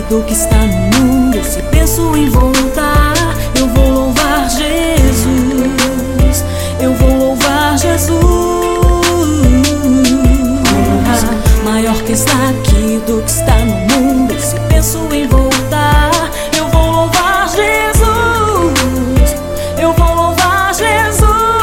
do que está no mundo. Se penso em voltar, eu vou louvar Jesus. Eu vou louvar Jesus. Maior que está aqui do que está no mundo. Se penso em voltar, eu vou louvar Jesus. Eu vou louvar Jesus.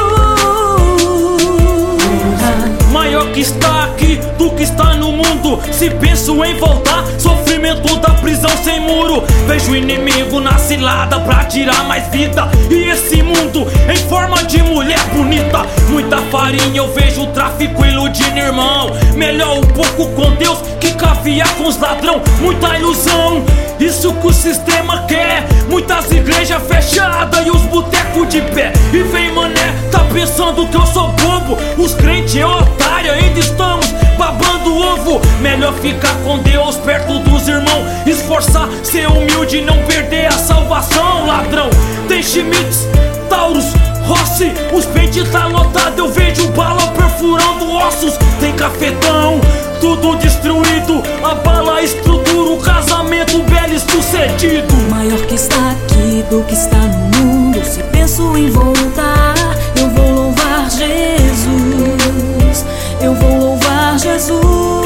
Maior que está aqui do que está no mundo. Se penso em voltar, sofrimento da prisão sem muro. Vejo o inimigo na cilada pra tirar mais vida. E esse mundo em forma de mulher bonita. Muita farinha, eu vejo o tráfico iludindo irmão. Melhor um pouco com Deus que caviar com os ladrão. Muita ilusão, isso que o sistema quer. Muitas igrejas fechadas e os botecos de pé. E vem mané, tá pensando que eu sou bobo. Os crentes é otário, ainda estamos babando ovo. Melhor ficar com Deus perto dos irmãos. Esforçar, ser humilde e não perder a salvação. Ladrão, tem Schmitz, Taurus, Rossi. Os peitos tá lotado, eu vejo bala perfurando ossos. Tem cafetão, tudo destruído. A bala estrutura o casamento belo e sucedido. Maior que está aqui do que está no mundo. Se penso em voltar, eu vou louvar Jesus. Eu vou louvar Jesus.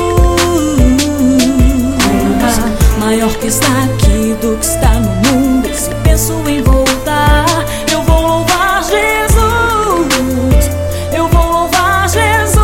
Maior que está aqui do que está no mundo. Se penso em voltar, eu vou louvar Jesus. Eu vou louvar Jesus.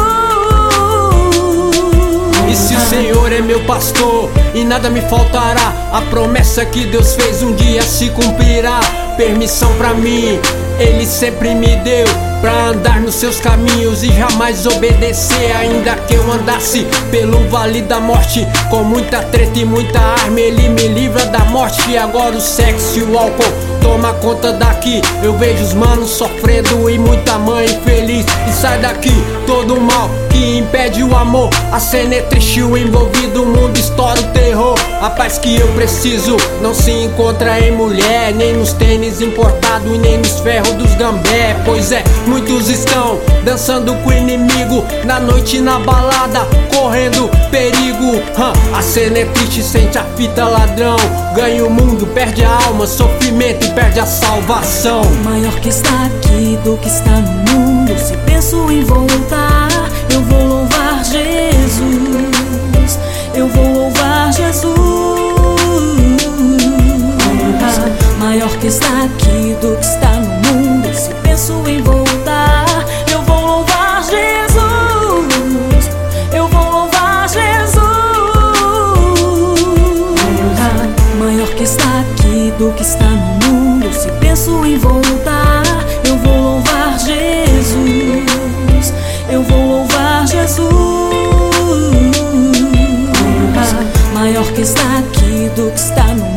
E se o Senhor é meu pastor e nada me faltará, a promessa que Deus fez um dia se cumprirá. Permissão pra mim Ele sempre me deu pra andar nos seus caminhos e jamais obedecer. Ainda que eu andasse pelo vale da morte, com muita treta e muita arma, Ele me livra da morte. E agora o sexo e o álcool toma conta daqui. Eu vejo os manos sofrendo e muita mãe infeliz. E sai daqui todo o mal que impede o amor. A cena é triste, o envolvido, o mundo estoura o terror. A paz que eu preciso não se encontra em mulher, nem nos tênis importados e nem nos ferros dos gambé. Pois é, muitos estão dançando com o inimigo na noite na balada, correndo perigo. A cena é triste, sente a fita, ladrão. Ganha o mundo, perde a alma, sofrimento e perde a salvação. Maior que está aqui do que está no mundo. Se penso em voltar, eu vou louvar Jesus. Eu vou louvar Jesus. Maior que está aqui do que está no mundo. Se penso em voltar, eu vou louvar Jesus. Eu vou louvar Jesus. Maior que está aqui do que está no mundo. Se penso em voltar, eu vou louvar Jesus. Eu vou louvar Jesus. Maior que está aqui do que está no mundo.